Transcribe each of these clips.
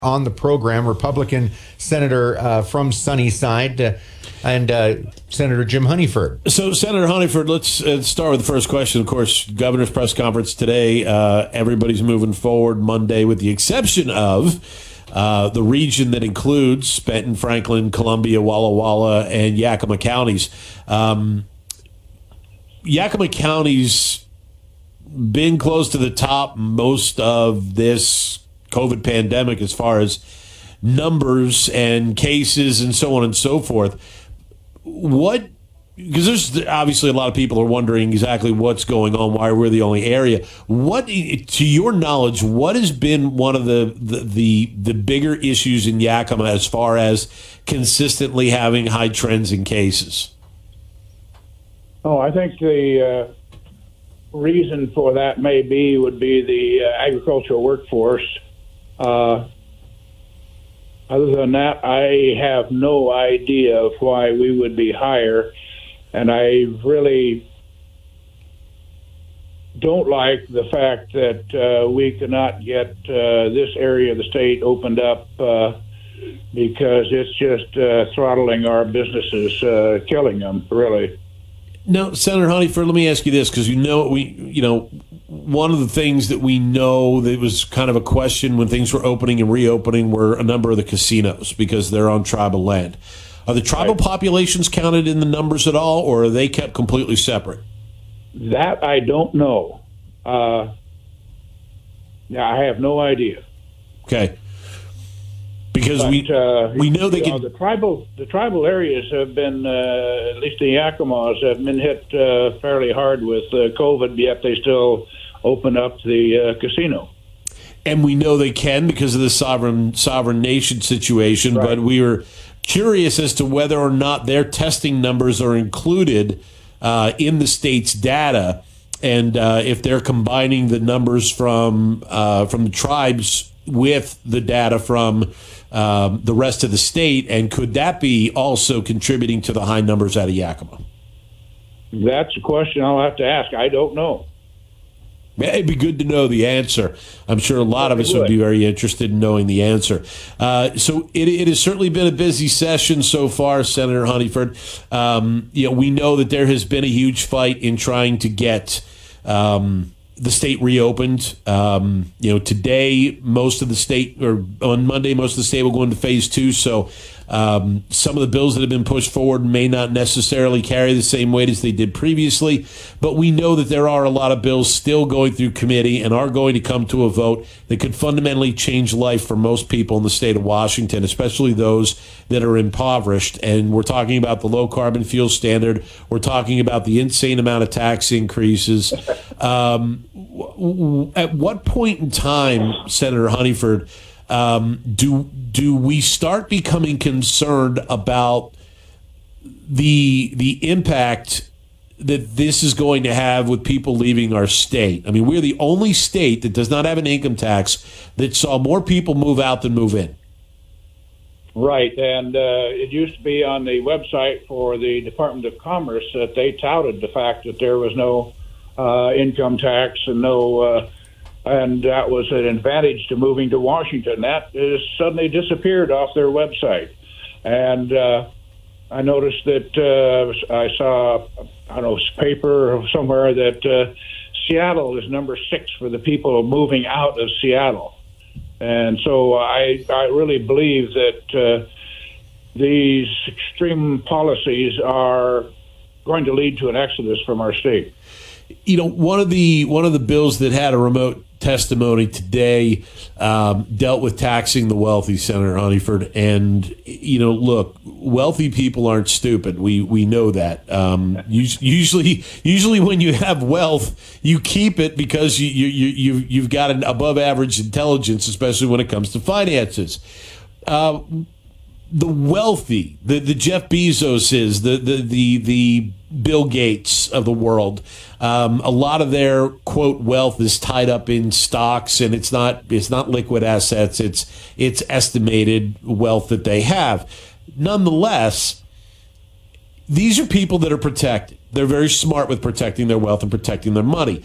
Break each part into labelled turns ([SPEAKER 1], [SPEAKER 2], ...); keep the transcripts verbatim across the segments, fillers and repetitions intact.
[SPEAKER 1] on the program, Republican Senator uh, from Sunnyside, uh, and uh, Senator Jim Honeyford.
[SPEAKER 2] So, Senator Honeyford, let's uh, start with the first question. Of course, governor's press conference today. Uh, everybody's moving forward Monday, with the exception of uh, the region that includes Benton, Franklin, Columbia, Walla Walla, and Yakima counties. Um, Yakima County's been close to the top most of this COVID pandemic as far as numbers and cases and so on and so forth. What, because there's obviously a lot of people are wondering exactly what's going on, why we're the only area. What, to your knowledge, what has been one of the the the, the bigger issues in Yakima as far as consistently having high trends in cases?
[SPEAKER 3] Oh, I think the uh, reason for that may be would be the uh, agricultural workforce. Uh, other than that, I have no idea of why we would be higher, and I really don't like the fact that uh, we cannot get uh, this area of the state opened up uh, because it's just uh, throttling our businesses, uh, killing them, really.
[SPEAKER 2] Now, Senator Honeyford, let me ask you this, because you know we, you know, one of the things that we know that was kind of a question when things were opening and reopening were a number of the casinos because they're on tribal land. Are the tribal right. populations counted in the numbers at all, or are they kept completely separate?
[SPEAKER 3] That I don't know. Uh, yeah, I have no idea.
[SPEAKER 2] Okay. Because
[SPEAKER 3] but,
[SPEAKER 2] we
[SPEAKER 3] uh,
[SPEAKER 2] we know they
[SPEAKER 3] you
[SPEAKER 2] can.
[SPEAKER 3] Know, the tribal the tribal areas have been, uh, at least the Yakimas, have been hit uh, fairly hard with uh, COVID, yet they still open up the uh, casino.
[SPEAKER 2] And we know they can because of the sovereign sovereign nation situation.
[SPEAKER 3] Right.
[SPEAKER 2] But we were curious as to whether or not their testing numbers are included uh, in the state's data, and uh, if they're combining the numbers from uh, from the tribes with the data from Um, the rest of the state, and could that be also contributing to the high numbers out of Yakima?
[SPEAKER 3] That's a question I'll have to ask. I don't know.
[SPEAKER 2] It'd be good to know the answer. I'm sure a lot of us would be very interested in knowing the answer. Uh, so it, it has certainly been a busy session so far, Senator Honeyford. Um, you know, we know that there has been a huge fight in trying to get um, the state reopened. Um, you know, today, most of the state, or on Monday, most of the state will go into phase two. So um, some of the bills that have been pushed forward may not necessarily carry the same weight as they did previously. But we know that there are a lot of bills still going through committee and are going to come to a vote that could fundamentally change life for most people in the state of Washington, especially those that are impoverished. And we're talking about the low carbon fuel standard. We're talking about the insane amount of tax increases. Um, at what point in time, Senator Honeyford, um, do do we start becoming concerned about the the impact that this is going to have with people leaving our state? I mean, we're the only state that does not have an income tax that saw more people move out than move in.
[SPEAKER 3] Right, and uh, it used to be on the website for the Department of Commerce that they touted the fact that there was no uh, income tax and no, uh, and that was an advantage to moving to Washington. That is suddenly disappeared off their website, and uh, I noticed that uh, I saw, I don't know, paper somewhere that uh, Seattle is number six for the people moving out of Seattle. And so I, I really believe that uh, these extreme policies are going to lead to an exodus from our state.
[SPEAKER 2] You know, one of the one of the bills that had a remote testimony today um, dealt with taxing the wealthy, Senator Honeyford. And, you know, look, wealthy people aren't stupid. We we know that. Um, usually, usually when you have wealth, you keep it because you, you, you, you've got an above average intelligence, especially when it comes to finances. Uh, the wealthy, the, the Jeff Bezoses, the, the, the, the Bill Gates of the world, um, a lot of their quote wealth is tied up in stocks, and it's not it's not liquid assets. It's it's estimated wealth that they have. Nonetheless, these are people that are protected. They're very smart with protecting their wealth and protecting their money.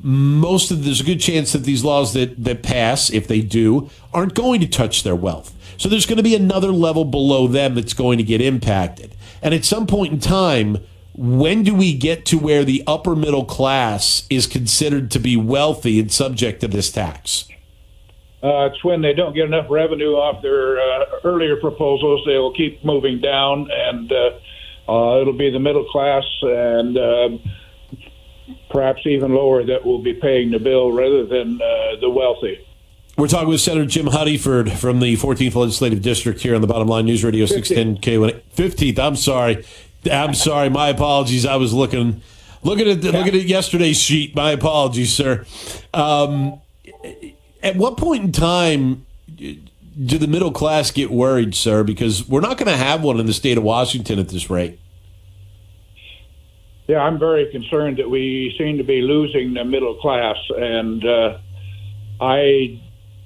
[SPEAKER 2] most of there's a good chance that these laws that, that pass, if they do, aren't going to touch their wealth. So there's going to be another level below them that's going to get impacted. And at some point in time, when do we get to where the upper middle class is considered to be wealthy and subject to this tax?
[SPEAKER 3] Uh, it's when they don't get enough revenue off their uh, earlier proposals. They will keep moving down, and uh, uh, it'll be the middle class and uh, perhaps even lower that will be paying the bill rather than uh, the wealthy.
[SPEAKER 2] We're talking with Senator Jim Honeyford from the fourteenth Legislative District here on the Bottom Line News Radio six ten K one. fifteenth, I'm sorry. I'm sorry. My apologies. I was looking looking at the, looking at yesterday's sheet. My apologies, sir. Um, at what point in time do the middle class get worried, sir? Because we're not going to have one in the state of Washington at this rate.
[SPEAKER 3] Yeah, I'm very concerned that we seem to be losing the middle class, and uh, I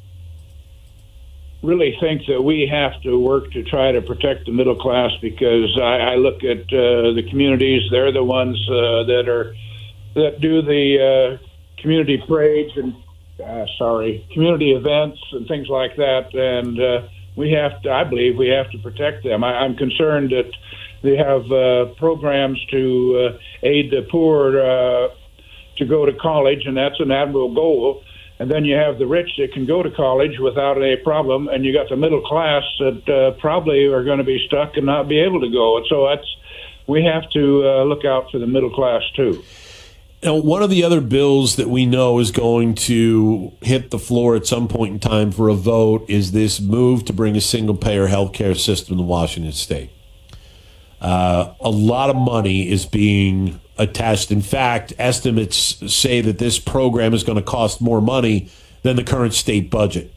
[SPEAKER 3] really think that we have to work to try to protect the middle class, because I, I look at uh, the communities. They're the ones uh, that are that do the uh, community parades and uh, sorry community events and things like that, and uh, we have to, I believe we have to protect them. I, I'm concerned that they have uh, programs to uh, aid the poor uh, to go to college, and that's an admirable goal. And then you have the rich that can go to college without a problem, and you got the middle class that uh, probably are going to be stuck and not be able to go. And so that's we have to uh, look out for the middle class too.
[SPEAKER 2] Now, one of the other bills that we know is going to hit the floor at some point in time for a vote is this move to bring a single-payer health care system to Washington State. Uh, a lot of money is being attached. In fact, estimates say that this program is going to cost more money than the current state budget.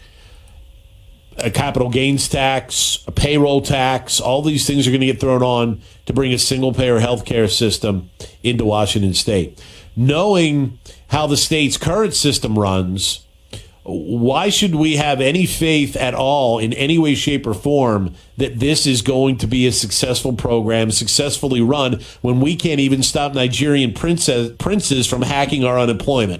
[SPEAKER 2] A capital gains tax, a payroll tax, all these things are going to get thrown on to bring a single-payer health care system into Washington State. Knowing how the state's current system runs, why should we have any faith at all in any way, shape, or form that this is going to be a successful program, successfully run, when we can't even stop Nigerian princess, princes from hacking our unemployment?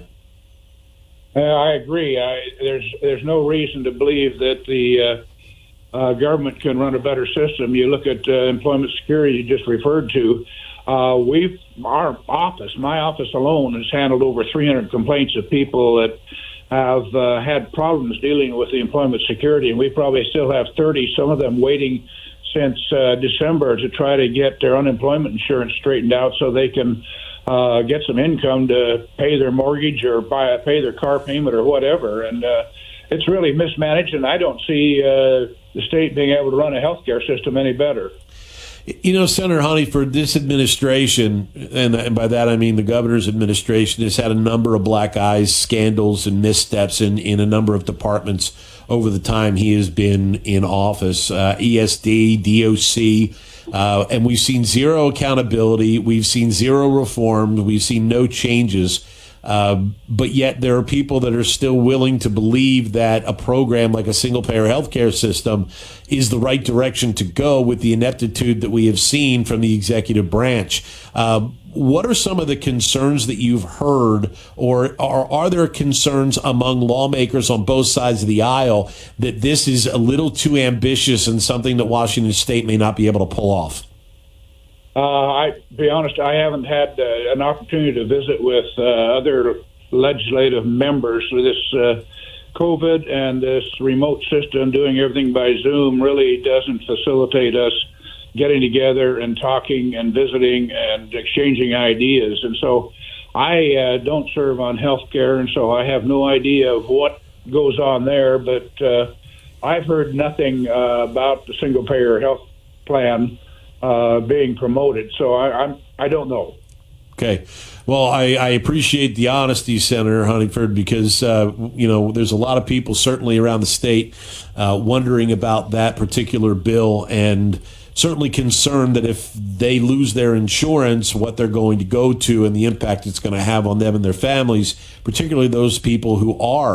[SPEAKER 3] Uh, I agree. I, there's there's no reason to believe that the uh, uh, government can run a better system. You look at uh, employment security you just referred to. Uh, we've our office, my office alone, has handled over three hundred complaints of people that have uh, had problems dealing with the employment security, and we probably still have thirty, some of them waiting since uh, December to try to get their unemployment insurance straightened out so they can uh, get some income to pay their mortgage or buy, pay their car payment or whatever. And uh, it's really mismanaged, and I don't see uh, the state being able to run a healthcare system any better.
[SPEAKER 2] You know, Senator Honeyford, this administration, and, and by that I mean the governor's administration, has had a number of black eyes, scandals, and missteps in, in a number of departments over the time he has been in office. Uh, E S D, D O C, uh, and we've seen zero accountability. We've seen zero reform. We've seen no changes. Uh, but yet there are people that are still willing to believe that a program like a single-payer healthcare system is the right direction to go with the ineptitude that we have seen from the executive branch. Uh, what are some of the concerns that you've heard, or are, are there concerns among lawmakers on both sides of the aisle that this is a little too ambitious and something that Washington State may not be able to pull off?
[SPEAKER 3] Uh, I be honest, I haven't had uh, an opportunity to visit with uh, other legislative members. This uh, COVID and this remote system, doing everything by Zoom, really doesn't facilitate us getting together and talking and visiting and exchanging ideas. And so I uh, don't serve on health care, and so I have no idea of what goes on there. But uh, I've heard nothing uh, about the single-payer health plan Uh, being promoted, so I, I'm I don't know.
[SPEAKER 2] Okay, well, I, I appreciate the honesty, Senator Honeyford, because uh, you know there's a lot of people certainly around the state uh, wondering about that particular bill, and certainly concerned that if they lose their insurance, what they're going to go to and the impact it's going to have on them and their families, particularly those people who are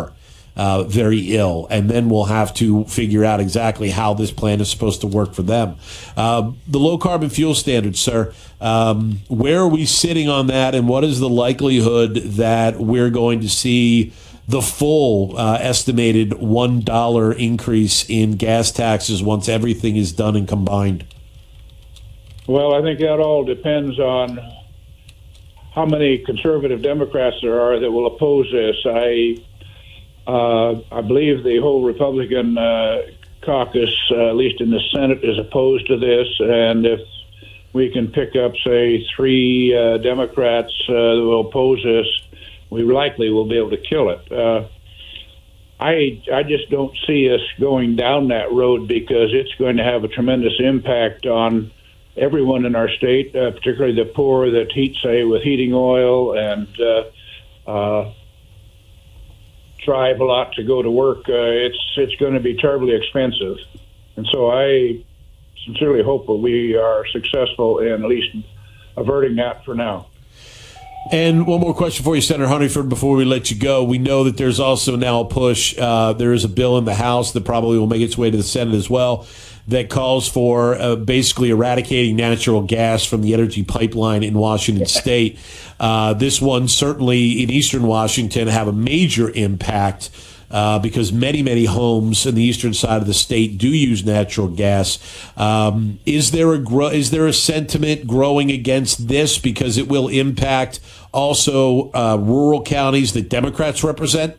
[SPEAKER 2] uh, very ill, and then we'll have to figure out exactly how this plan is supposed to work for them. Uh, the low carbon fuel standard, sir, um, where are we sitting on that, and what is the likelihood that we're going to see the full uh, estimated one dollar increase in gas taxes once everything is done and combined?
[SPEAKER 3] Well, I think that all depends on how many conservative Democrats there are that will oppose this. I uh, I believe the whole Republican uh, caucus, uh, at least in the Senate, is opposed to this. And if we can pick up, say, three uh, Democrats uh, that will oppose this, we likely will be able to kill it. Uh, I I just don't see us going down that road because it's going to have a tremendous impact on everyone in our state, uh, particularly the poor that heat, say, with heating oil and uh, uh, drive a lot to go to work. Uh, it's it's going to be terribly expensive, and so I sincerely hope that we are successful in at least averting that for now.
[SPEAKER 2] And one more question for you, Senator Honeyford, before we let you go. We know that there's also now a push. Uh, there is a bill in the House that probably will make its way to the Senate as well that calls for uh, basically eradicating natural gas from the energy pipeline in Washington State. Uh, this one certainly in eastern Washington have a major impact uh, because many, many homes in the eastern side of the state do use natural gas. Um, is there a gro- is there a sentiment growing against this because it will impact also uh, rural counties that Democrats represent?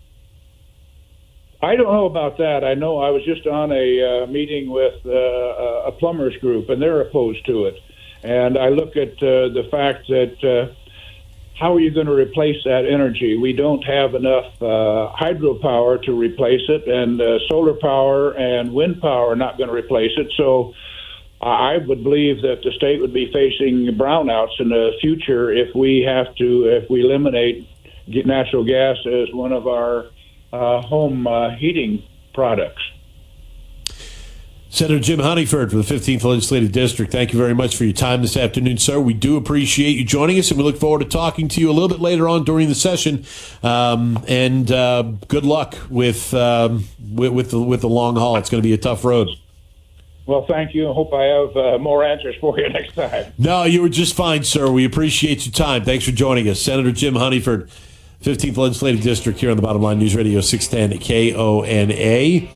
[SPEAKER 3] I don't know about that. I know I was just on a uh, meeting with uh, a plumbers group, and they're opposed to it. And I look at uh, the fact that uh, how are you going to replace that energy? We don't have enough uh, hydropower to replace it, and uh, solar power and wind power are not going to replace it. So I would believe that the state would be facing brownouts in the future if we have to, if we eliminate natural gas as one of our Uh, home uh, heating products.
[SPEAKER 2] Senator Jim Honeyford from the fifteenth Legislative District, thank you very much for your time this afternoon, sir. We do appreciate you joining us, and we look forward to talking to you a little bit later on during the session. Um, and uh, good luck with, um, with with the, with the long haul. It's going to be a tough road.
[SPEAKER 3] Well, thank you. I hope I have uh, more answers for you next time.
[SPEAKER 2] No, you were just fine, sir. We appreciate your time. Thanks for joining us. Senator Jim Honeyford, fifteenth Legislative District here on the Bottom Line News Radio six ten K O N A.